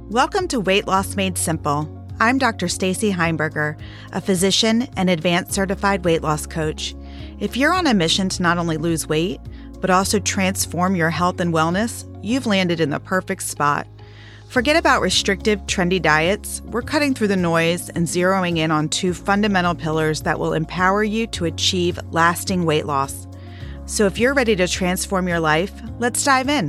Welcome to Weight Loss Made Simple. I'm Dr. Stacy Heimberger, a physician and advanced certified weight loss coach. If you're on a mission to not only lose weight, but also transform your health and wellness, you've landed in the perfect spot. Forget about restrictive, trendy diets. We're cutting through the noise and zeroing in on two fundamental pillars that will empower you to achieve lasting weight loss. So if you're ready to transform your life, let's dive in.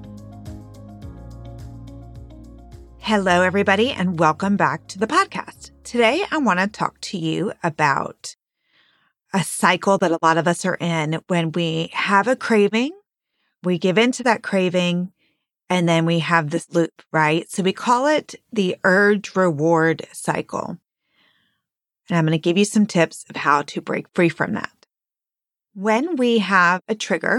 Hello, everybody, and welcome back to the podcast. Today, I want to talk to you about a cycle that a lot of us are in when we have a craving, we give into that craving, and then we have this loop, right? So we call it the urge-reward cycle. And I'm going to give you some tips of how to break free from that. When we have a trigger,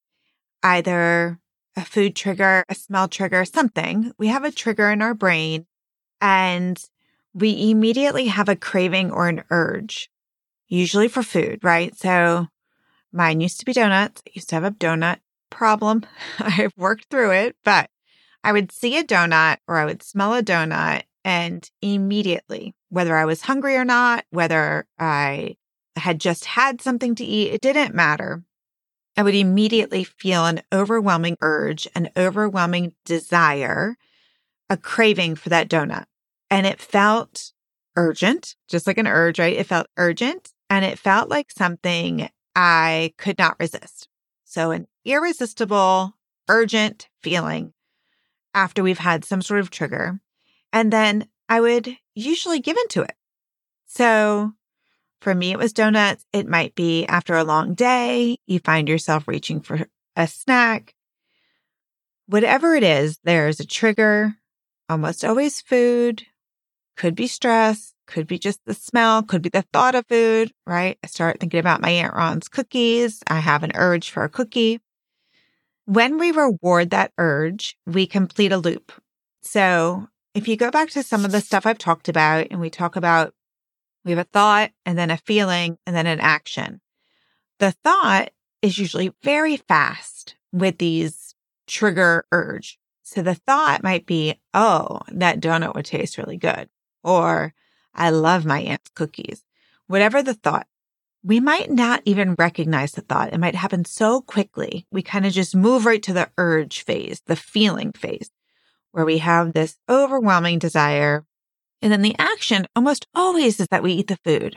either a food trigger, a smell trigger, something, we have a trigger in our brain and we immediately have a craving or an urge, usually for food, right? So mine used to be donuts. I used to have a donut problem. I've worked through it, but I would see a donut or I would smell a donut and immediately, whether I was hungry or not, whether I had just had something to eat, it didn't matter. I would immediately feel an overwhelming urge, an overwhelming desire, a craving for that donut. And it felt urgent, just like an urge, right? It felt urgent and it felt like something I could not resist. So an irresistible, urgent feeling after we've had some sort of trigger. And then I would usually give into it. So for me, it was donuts. It might be after a long day, you find yourself reaching for a snack. Whatever it is, there's a trigger, almost always food, could be stress, could be just the smell, could be the thought of food, right? I start thinking about my Aunt Ron's cookies. I have an urge for a cookie. When we reward that urge, we complete a loop. So if you go back to some of the stuff I've talked about and we talk about we have a thought and then a feeling and then an action. The thought is usually very fast with these trigger urge. So the thought might be, oh, that donut would taste really good. Or I love my aunt's cookies. Whatever the thought, we might not even recognize the thought. It might happen so quickly. We kind of just move right to the urge phase, the feeling phase, where we have this overwhelming desire. And then the action almost always is that we eat the food.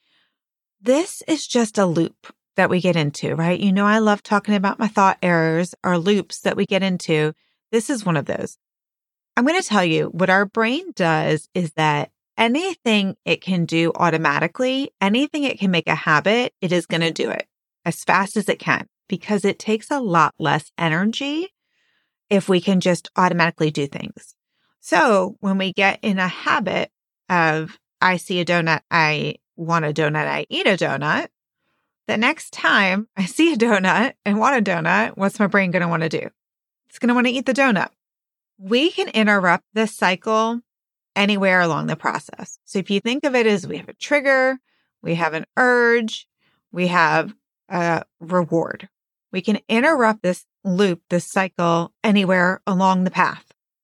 This is just a loop that we get into, right? You know, I love talking about my thought errors or loops that we get into. This is one of those. I'm going to tell you what our brain does is that anything it can do automatically, anything it can make a habit, it is going to do it as fast as it can because it takes a lot less energy if we can just automatically do things. So when we get in a habit of, I see a donut, I want a donut, I eat a donut, the next time I see a donut and want a donut, what's my brain going to want to do? It's going to want to eat the donut. We can interrupt this cycle anywhere along the process. So if you think of it as we have a trigger, we have an urge, we have a reward. We can interrupt this loop, this cycle anywhere along the path.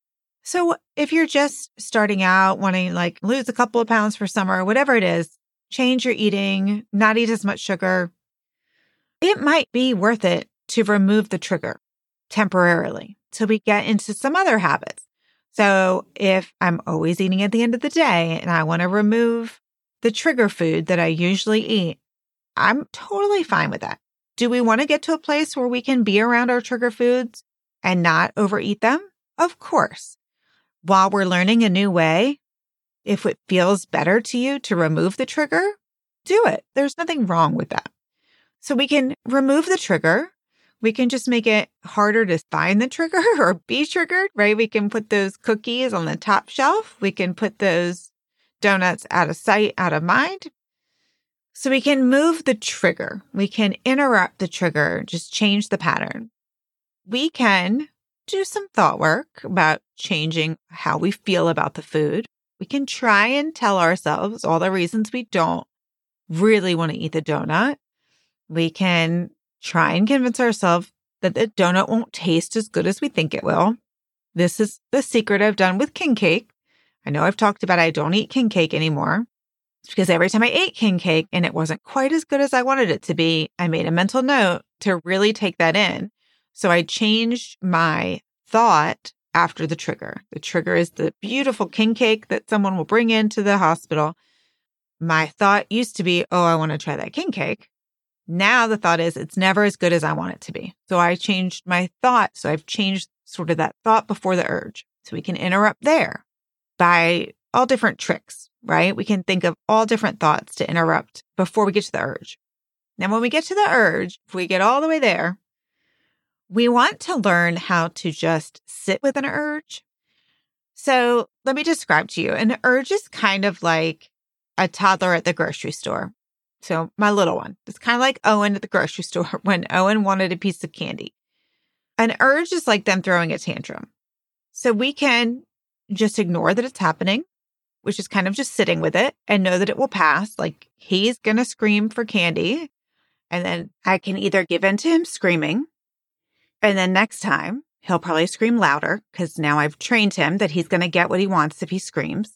So if you're just starting out, wanting like lose a couple of pounds for summer, whatever it is, change your eating, not eat as much sugar, it might be worth it to remove the trigger temporarily till we get into some other habits. So if I'm always eating at the end of the day and I want to remove the trigger food that I usually eat, I'm totally fine with that. Do we want to get to a place where we can be around our trigger foods and not overeat them? Of course. While we're learning a new way, if it feels better to you to remove the trigger, do it. There's nothing wrong with that. So we can remove the trigger. We can just make it harder to find the trigger or be triggered, right? We can put those cookies on the top shelf. We can put those donuts out of sight, out of mind. So we can move the trigger. We can interrupt the trigger, just change the pattern. We can do some thought work about changing how we feel about the food. We can try and tell ourselves all the reasons we don't really want to eat the donut. We can try and convince ourselves that the donut won't taste as good as we think it will. This is the secret I've done with king cake. I know I've talked about I don't eat king cake anymore. It's because every time I ate king cake and it wasn't quite as good as I wanted it to be, I made a mental note to really take that in. So I changed my thought after the trigger. The trigger is the beautiful king cake that someone will bring into the hospital. My thought used to be, oh, I want to try that king cake. Now the thought is it's never as good as I want it to be. So I changed my thought. So I've changed sort of that thought before the urge. So we can interrupt there by all different tricks, right? We can think of all different thoughts to interrupt before we get to the urge. Now, when we get to the urge, if we get all the way there, we want to learn how to just sit with an urge. So let me describe to you. An urge is kind of like a toddler at the grocery store. So my little one, it's kind of like Owen at the grocery store when Owen wanted a piece of candy. An urge is like them throwing a tantrum. So we can just ignore that it's happening, which is kind of just sitting with it and know that it will pass. Like he's going to scream for candy. And then I can either give in to him screaming. And then next time he'll probably scream louder because now I've trained him that he's going to get what he wants if he screams.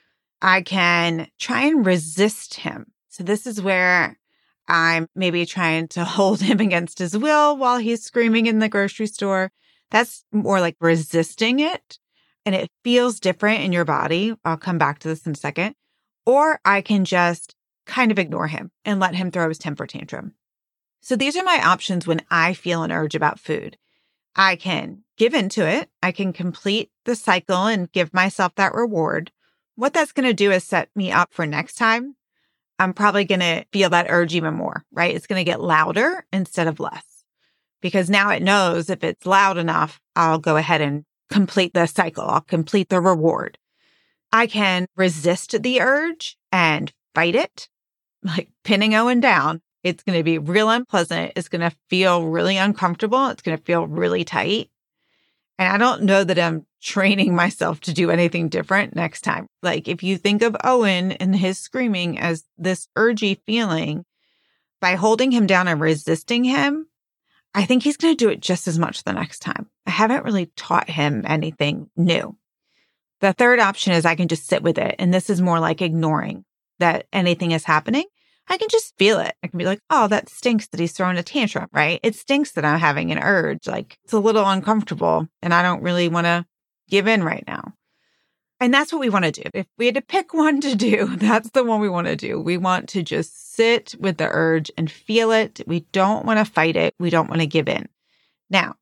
I can try and resist him. So this is where I'm maybe trying to hold him against his will while he's screaming in the grocery store. That's more like resisting it. And it feels different in your body. I'll come back to this in a second. Or I can just kind of ignore him and let him throw his temper tantrum. So these are my options when I feel an urge about food. I can give into it. I can complete the cycle and give myself that reward. What that's going to do is set me up for next time. I'm probably going to feel that urge even more, right? It's going to get louder instead of less because now it knows if it's loud enough, I'll go ahead and complete the cycle. I'll complete the reward. I can resist the urge and fight it, like pinning Owen down. It's going to be real unpleasant. It's going to feel really uncomfortable. It's going to feel really tight. And I don't know that I'm training myself to do anything different next time. Like if you think of Owen and his screaming as this urgy feeling, by holding him down and resisting him, I think he's going to do it just as much the next time. I haven't really taught him anything new. The third option is I can just sit with it. And this is more like ignoring that anything is happening. I can just feel it. I can be like, oh, that stinks that he's throwing a tantrum, right? It stinks that I'm having an urge. Like it's a little uncomfortable and I don't really want to give in right now. And that's what we want to do. If we had to pick one to do, that's the one we want to do. We want to just sit with the urge and feel it. We don't want to fight it. We don't want to give in. Now,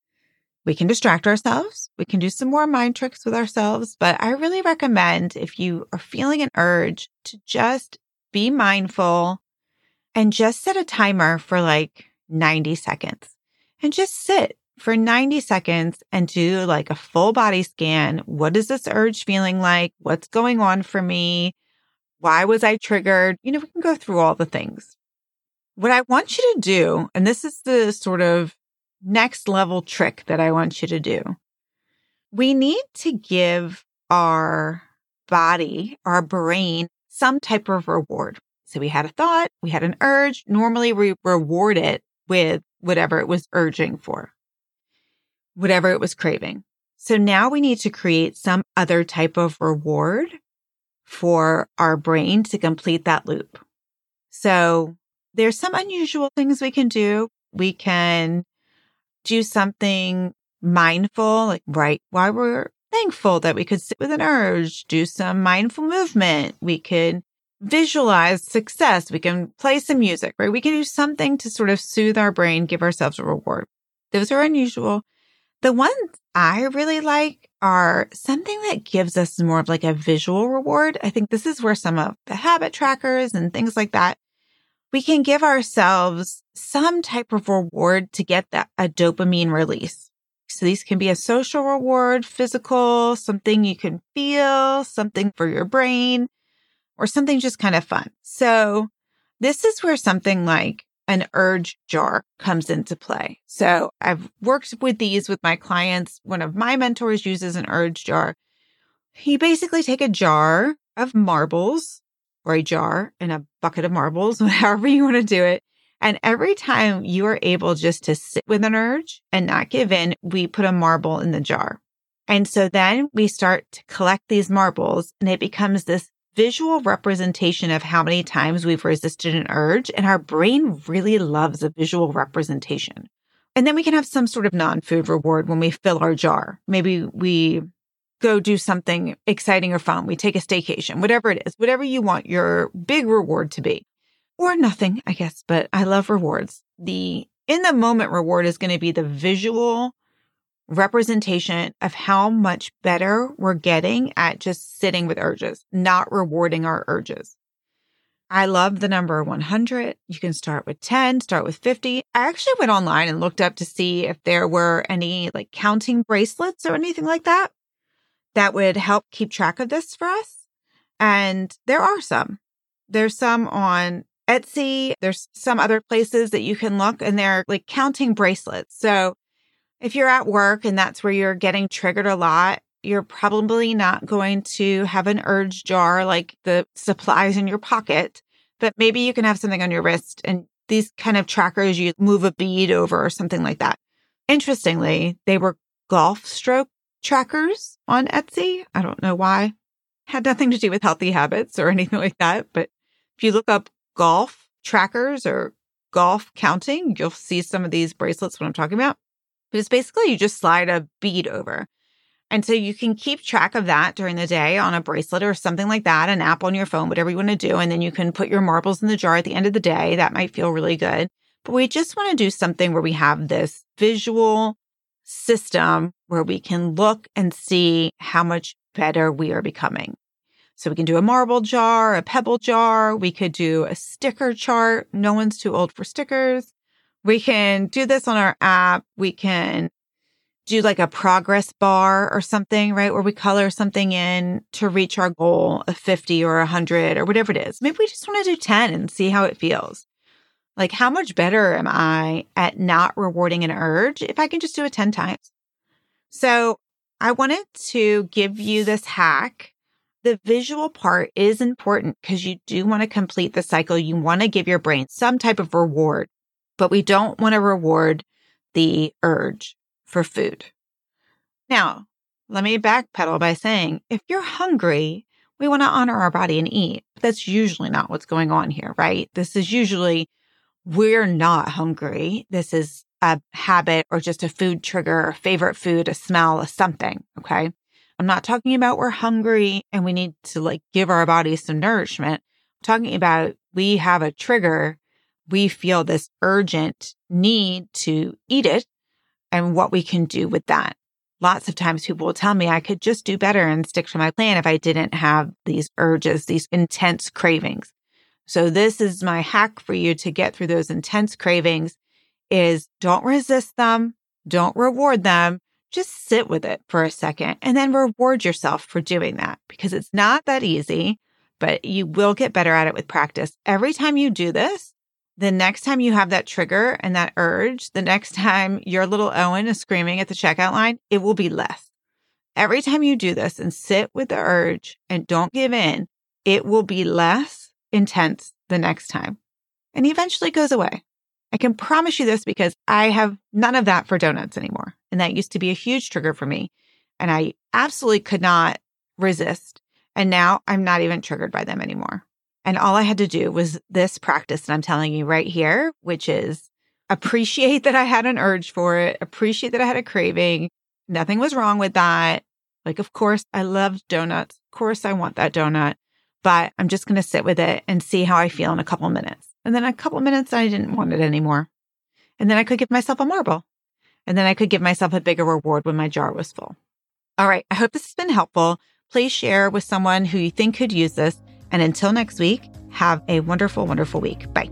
we can distract ourselves. We can do some more mind tricks with ourselves. But I really recommend if you are feeling an urge to just be mindful and just set a timer for like 90 seconds and just sit for 90 seconds and do like a full body scan. What is this urge feeling like? What's going on for me? Why was I triggered? We can go through all the things. What I want you to do, and this is the sort of next level trick that I want you to do. We need to give our body, our brain, some type of reward. So we had a thought, we had an urge. Normally we reward it with whatever it was urging for, whatever it was craving. So now we need to create some other type of reward for our brain to complete that loop. So there's some unusual things we can do. We can do something mindful, like right while we're thankful that we could sit with an urge, do some mindful movement. We could visualize success. We can play some music, right? We can do something to sort of soothe our brain, give ourselves a reward. Those are unusual. The ones I really like are something that gives us more of like a visual reward. I think this is where some of the habit trackers and things like that, we can give ourselves some type of reward to get a dopamine release. So these can be a social reward, physical, something you can feel, something for your brain, or something just kind of fun. So this is where something like an urge jar comes into play. So I've worked with these with my clients. One of my mentors uses an urge jar. You basically take a jar of marbles or a jar and a bucket of marbles, however you want to do it. And every time you are able just to sit with an urge and not give in, we put a marble in the jar. And so then we start to collect these marbles, and it becomes this visual representation of how many times we've resisted an urge. And our brain really loves a visual representation. And then we can have some sort of non-food reward when we fill our jar. Maybe we go do something exciting or fun. We take a staycation, whatever it is, whatever you want your big reward to be. Or nothing, I guess, but I love rewards. The in the moment reward is going to be the visual representation of how much better we're getting at just sitting with urges, not rewarding our urges. I love the number 100. You can start with 10, start with 50. I actually went online and looked up to see if there were any like counting bracelets or anything like that would help keep track of this for us. And there are some. There's some on Etsy. There's some other places that you can look, and they're like counting bracelets. So if you're at work and that's where you're getting triggered a lot, you're probably not going to have an urge jar like the supplies in your pocket, but maybe you can have something on your wrist, and these kind of trackers, you move a bead over or something like that. Interestingly, they were golf stroke trackers on Etsy. I don't know why. Had nothing to do with healthy habits or anything like that. But if you look up golf trackers or golf counting, you'll see some of these bracelets, what I'm talking about. But it's basically you just slide a bead over. And so you can keep track of that during the day on a bracelet or something like that, an app on your phone, whatever you want to do. And then you can put your marbles in the jar at the end of the day. That might feel really good. But we just want to do something where we have this visual system where we can look and see how much better we are becoming. So we can do a marble jar, a pebble jar. We could do a sticker chart. No one's too old for stickers. We can do this on our app. We can do like a progress bar or something, right? Where we color something in to reach our goal of 50 or 100 or whatever it is. Maybe we just want to do 10 and see how it feels. Like, how much better am I at not rewarding an urge if I can just do it 10 times? So I wanted to give you this hack. The visual part is important because you do want to complete the cycle. You want to give your brain some type of reward, but we don't want to reward the urge for food. Now, let me backpedal by saying, if you're hungry, we want to honor our body and eat. But that's usually not what's going on here, right? This is usually we're not hungry. This is a habit or just a food trigger, a favorite food, a smell, a something, okay? I'm not talking about we're hungry and we need to like give our body some nourishment. I'm talking about we have a trigger. We feel this urgent need to eat it and what we can do with that. Lots of times people will tell me I could just do better and stick to my plan if I didn't have these urges, these intense cravings. So this is my hack for you to get through those intense cravings is don't resist them. Don't reward them. Just sit with it for a second and then reward yourself for doing that because it's not that easy, but you will get better at it with practice. Every time you do this, the next time you have that trigger and that urge, the next time your little Owen is screaming at the checkout line, it will be less. Every time you do this and sit with the urge and don't give in, it will be less intense the next time and eventually goes away. I can promise you this because I have none of that for donuts anymore. And that used to be a huge trigger for me. And I absolutely could not resist. And now I'm not even triggered by them anymore. And all I had to do was this practice that I'm telling you right here, which is appreciate that I had an urge for it, appreciate that I had a craving. Nothing was wrong with that. Like, of course, I loved donuts. Of course, I want that donut. But I'm just going to sit with it and see how I feel in a couple of minutes. And then a couple of minutes, I didn't want it anymore. And then I could give myself a marble. And then I could give myself a bigger reward when my jar was full. All right. I hope this has been helpful. Please share with someone who you think could use this. And until next week, have a wonderful, wonderful week. Bye.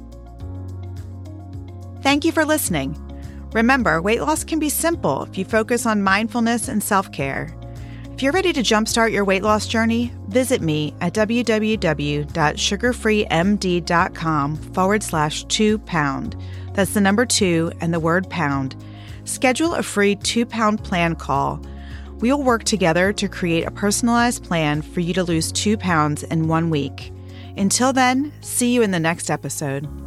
Thank you for listening. Remember, weight loss can be simple if you focus on mindfulness and self-care. If you're ready to jumpstart your weight loss journey, visit me at www.sugarfreemd.com/2pound. That's the number 2 and the word pound. Schedule a free 2-pound plan call. We'll work together to create a personalized plan for you to lose 2 pounds in 1 week. Until then, see you in the next episode.